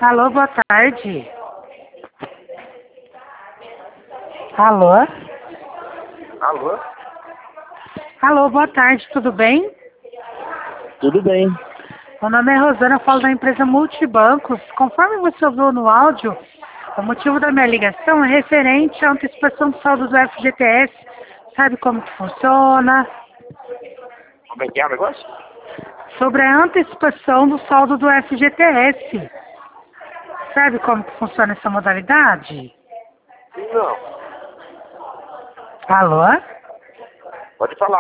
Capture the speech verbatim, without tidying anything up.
Alô, boa tarde. Alô? Alô? Alô, boa tarde, tudo bem? Tudo bem. Meu nome é Rosana, eu falo da empresa Multibancos. Conforme você ouviu no áudio, o motivo da minha ligação é referente à antecipação do saldo do F G T S. Sabe como que funciona? Como é que é o negócio? Sobre a antecipação do saldo do F G T S. Sabe como que funciona essa modalidade? Não. Alô? Pode falar.